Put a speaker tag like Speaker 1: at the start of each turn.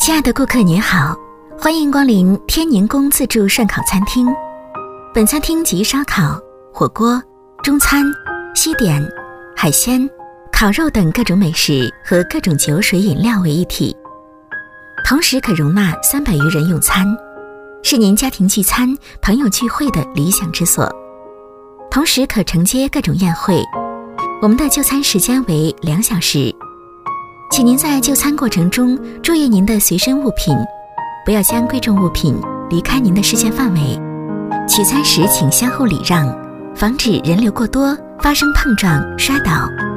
Speaker 1: 亲爱的顾客您好，欢迎光临天宁宫自助涮烤餐厅。本餐厅集烧烤、火锅、中餐、西点、海鲜、烤肉等各种美食和各种酒水饮料为一体，同时可容纳300余人用餐，是您家庭聚餐、朋友聚会的理想之所。同时可承接各种宴会，我们的就餐时间为2小时。请您在就餐过程中注意您的随身物品，不要将贵重物品离开您的视线范围。取餐时请相互礼让，防止人流过多发生碰撞、摔倒。